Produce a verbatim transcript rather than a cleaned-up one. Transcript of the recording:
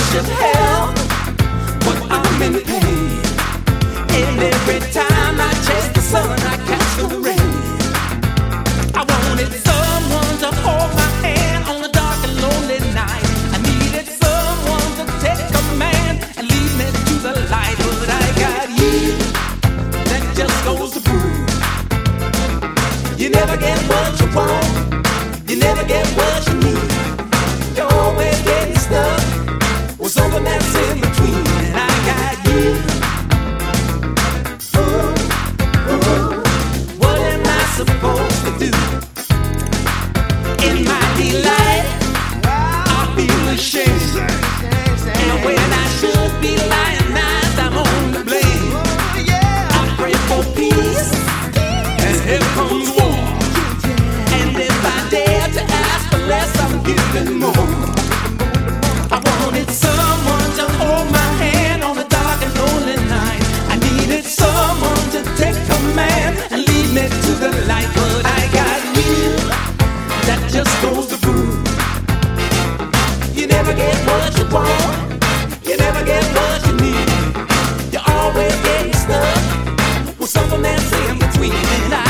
should help, but I'm in pain. And every time I chase the sun, I catch the rain. I wanted someone to hold my hand on a dark and lonely night. I needed someone to take command and lead me to the light. But I got you, that just goes to prove you never get what you want, you never get what you need. You're always getting stuck with something that's in between. And I got you. Ooh, ooh. What am I supposed to do? In my delight, I feel ashamed. And when I should be lionized, I'm on the blame. I pray for peace, and here comes war. And if I dare to ask for less, I'm giving more. I wanted someone to hold my hand on a dark and lonely night. I needed someone to take command and lead me to the light. But I got you, that just goes to prove you never get what you want, you never get what you need. You're always getting stuck with something that's in between. And I